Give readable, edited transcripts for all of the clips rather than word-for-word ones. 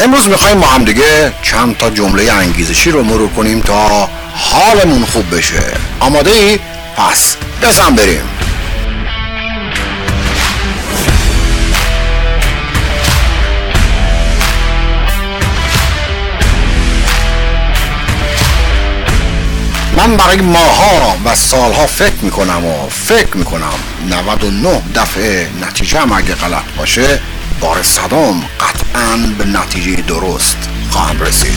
امروز میخواییم با هم دیگه چند تا جمله انگیزشی رو مرور کنیم تا حالمون خوب بشه. آماده ای؟ پس بزن بریم. من برای ماها و سالها فکر میکنم 99 دفعه نتیجه هم اگه غلط باشه بار صدام قطعاً به نتیجه درست خواهم رسید.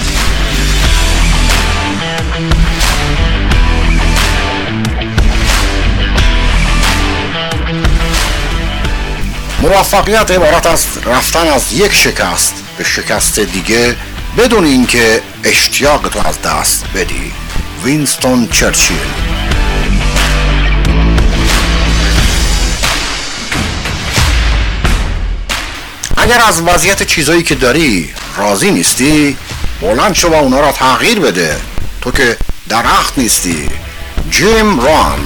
موفقیت عبارت از رفتن از یک شکست به شکست دیگه بدون اینکه اشتیاق تو از دست بدی. وینستون چرچیل. اگر از وضعیت چیزایی که داری راضی نیستی، بلند شو و اونا را تغییر بده. تو که درخت نیستی. جیم ران.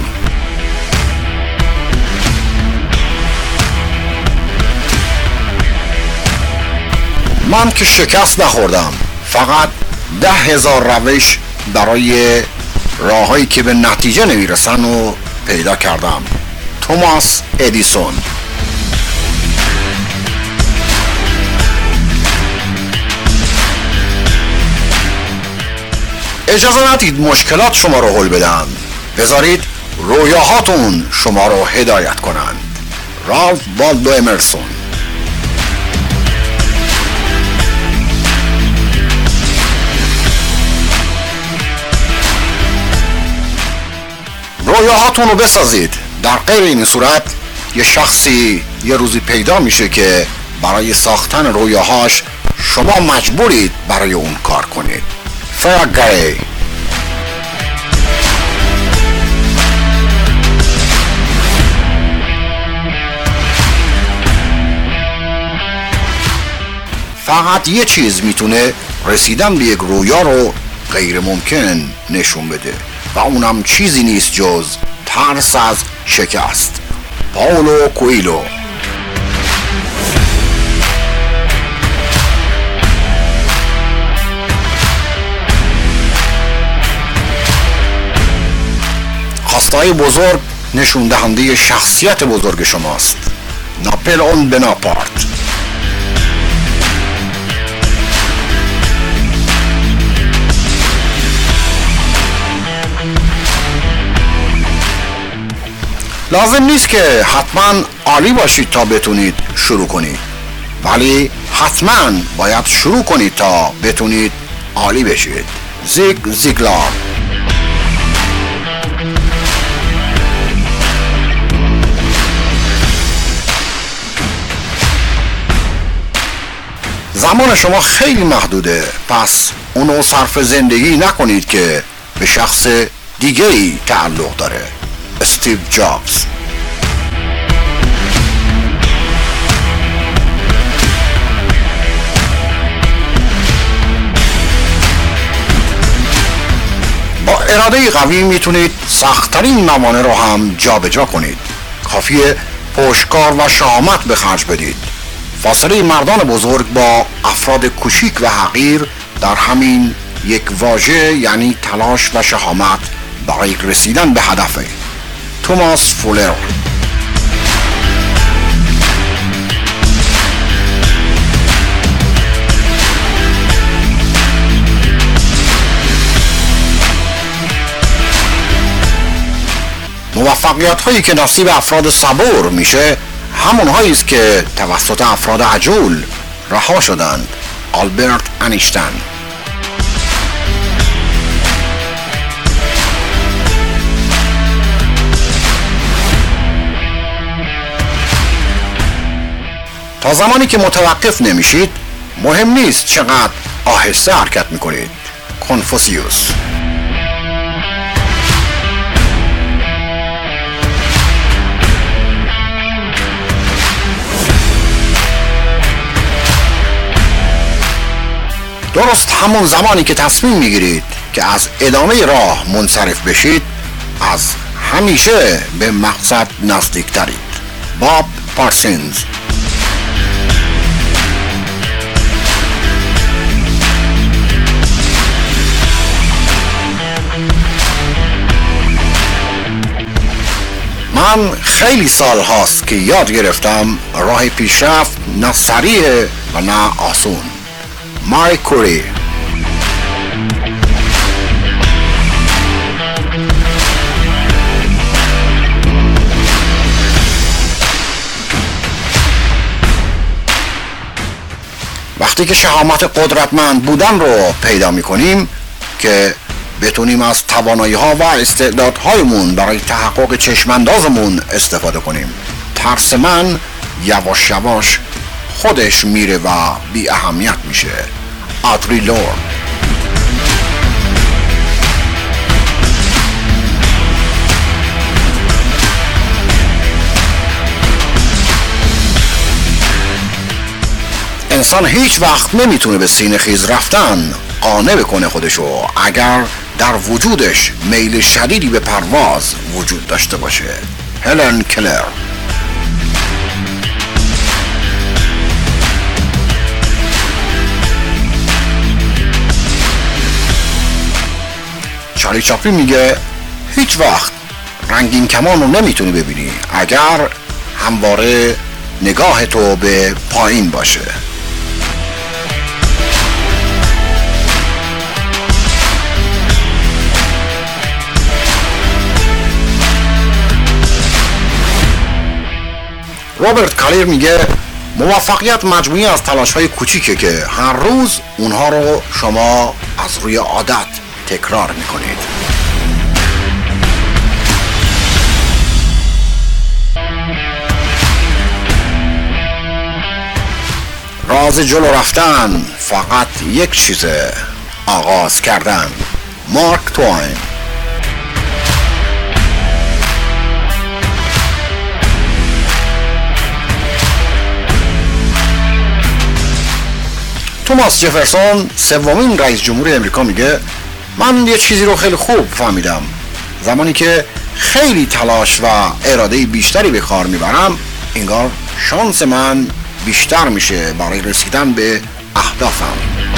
من که شکست نخوردم، فقط 10,000 روش برای راههایی که به نتیجه نمیرسن رو پیدا کردم. توماس ادیسون. اجازه ندید مشکلات شما رو حل بدن، بذارید رویاهاتون شما رو هدایت کنند. رالف والدو امرسون. رویاهاتون رو بسازید. در غیر این صورت یه شخصی یه روزی پیدا میشه که برای ساختن رویاهاش شما مجبورید برای اون کار کنید. فرگری. فقط یه چیز میتونه رسیدن به یک رویا رو غیر ممکن نشون بده و اونم چیزی نیست جز ترس از شکست. پائولو کوئیلو. خواسته‌های بزرگ نشون دهنده شخصیت بزرگ شماست. ناپلئون بناپارت. لازم نیست که حتما عالی باشید تا بتونید شروع کنید، ولی حتما باید شروع کنید تا بتونید عالی بشید. زیگ زیگلار. زمان شما خیلی محدوده، پس اونو صرف زندگی نکنید که به شخص دیگری تعلق داره. استیو جابز. با اراده قوی میتونید سخت‌ترین موانع رو هم جابجا کنید. کافیه پشتکار و شهامت به خرج بدید. فاصله مردان بزرگ با افراد کوچیک و حقیر در همین یک واژه، یعنی تلاش و شهامت برای رسیدن به هدفه. توماس فولر. موفقیت هایی که نصیب افراد صبور میشه همون هایی است که توسط افراد عجول رها شدند. آلبرت انیشتین. تا زمانی که متوقف نمیشید مهم نیست چقدر آهسته حرکت میکنید. کنفوسیوس. درست همون زمانی که تصمیم میگیرید که از ادامه راه منصرف بشید، از همیشه به مقصد نزدیکترید. باب پارسینز. من خیلی سال هاست که یاد گرفتم راه پیشرفت نه سریع و نه آسون. ماری کوری. وقتی که شهامت قدرتمند بودن رو پیدا میکنیم که بتونیم از توانایی‌ها و استعدادهایمون برای تحقق چشماندازمون استفاده کنیم، ترس من یواش یواش خودش میره و بی اهمیت میشه. آدری لورد. انسان هیچ وقت نمیتونه به سینه خیز رفتن قانع بکنه خودشو اگر در وجودش میل شدیدی به پرواز وجود داشته باشه. هلن کلر. چارلی چاپلین میگه هیچ وقت رنگین کمان رو نمیتونی ببینی اگر همواره نگاه تو به پایین باشه. رابرت کالیر میگه موفقیت مجموعی از تلاش‌های کوچیکه که هر روز اونها رو شما از روی عادت تکرار میکنید. راز جلو رفتن فقط یک چیزه: آغاز کردن. مارک توین. توماس جفرسون سومین رئیس جمهور امریکا میگه من یه چیزی رو خیلی خوب فهمیدم: زمانی که خیلی تلاش و اراده بیشتری به کار میبرم انگار شانس من بیشتر میشه برای رسیدن به اهدافم.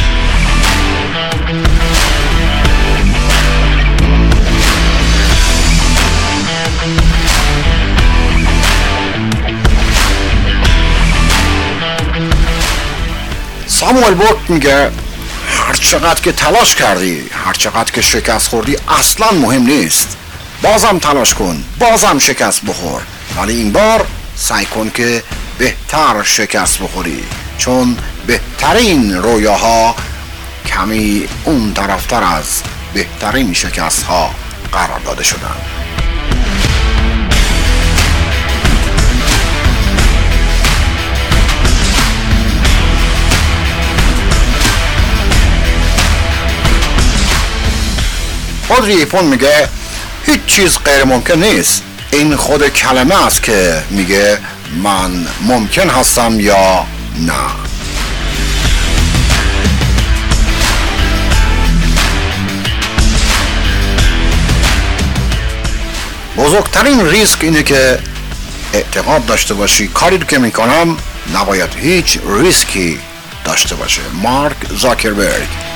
ساموئل بوک میگه هر چقدر که تلاش کردی، هر چقدر که شکست خوردی اصلا مهم نیست. بازم تلاش کن، بازم شکست بخور، ولی این بار سعی کن که بهتر شکست بخوری، چون بهترین رویاها کمی اون طرفتر از بهترین شکست ها قرار داده شدن. آدری هپبورن میگه هیچ چیز غیر ممکن نیست. این خود کلمه است که میگه من ممکن هستم یا نه. بزرگترین ریسک اینه که اعتقاد داشته باشی کاری رو که میکنم نباید هیچ ریسکی داشته باشه. مارک زاکربرگ.